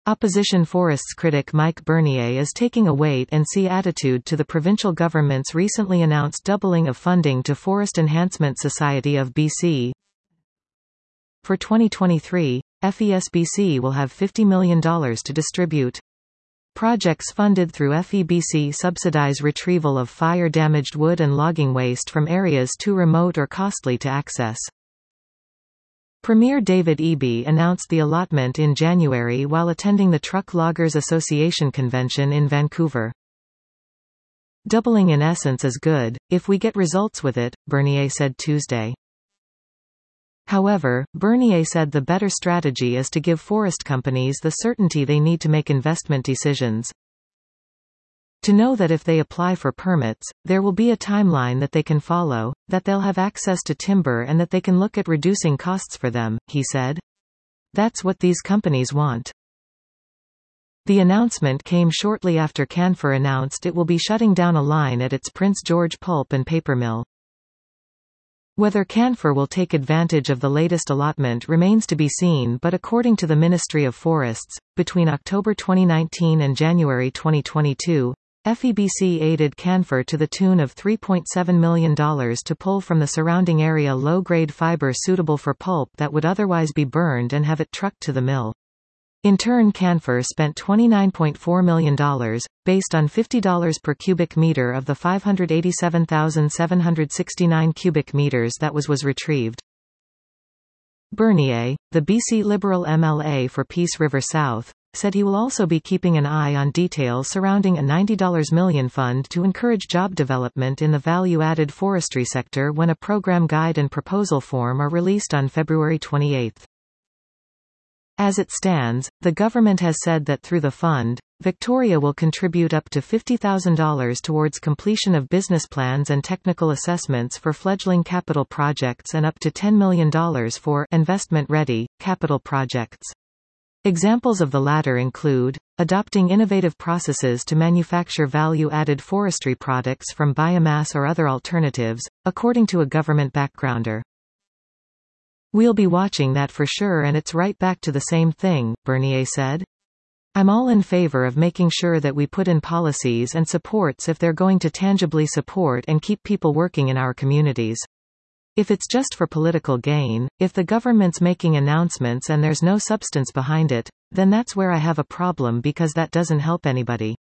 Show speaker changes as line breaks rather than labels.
Opposition forests critic Mike Bernier is taking a wait-and-see attitude to the provincial government's recently announced doubling of funding to Forest Enhancement Society of BC. For 2023, FESBC will have $50 million to distribute. Projects funded through FEBC subsidize retrieval of fire-damaged wood and logging waste from areas too remote or costly to access. Premier David Eby announced the allotment in January while attending the Truck Loggers Association convention in Vancouver. Doubling in essence is good, if we get results with it, Bernier said Tuesday. However, Bernier said the better strategy is to give forest companies the certainty they need to make investment decisions. To know that if they apply for permits, there will be a timeline that they can follow, that they'll have access to timber and that they can look at reducing costs for them, he said. That's what these companies want. The announcement came shortly after Canfor announced it will be shutting down a line at its Prince George pulp and paper mill. Whether Canfor will take advantage of the latest allotment remains to be seen, but according to the Ministry of Forests, between October 2019 and January 2022, FEBC aided Canfor to the tune of $3.7 million to pull from the surrounding area low-grade fiber suitable for pulp that would otherwise be burned and have it trucked to the mill. In turn, Canfor spent $29.4 million, based on $50 per cubic meter of the 587,769 cubic meters that was retrieved. Bernier, the BC Liberal MLA for Peace River South, said he will also be keeping an eye on details surrounding a $90 million fund to encourage job development in the value-added forestry sector when a program guide and proposal form are released on February 28. As it stands, the government has said that through the fund, Victoria will contribute up to $50,000 towards completion of business plans and technical assessments for fledgling capital projects and up to $10 million for investment-ready capital projects. Examples of the latter include adopting innovative processes to manufacture value-added forestry products from biomass or other alternatives, according to a government backgrounder. We'll be watching that for sure, and it's right back to the same thing, Bernier said. I'm all in favor of making sure that we put in policies and supports if they're going to tangibly support and keep people working in our communities. If it's just for political gain, if the government's making announcements and there's no substance behind it, then that's where I have a problem because that doesn't help anybody.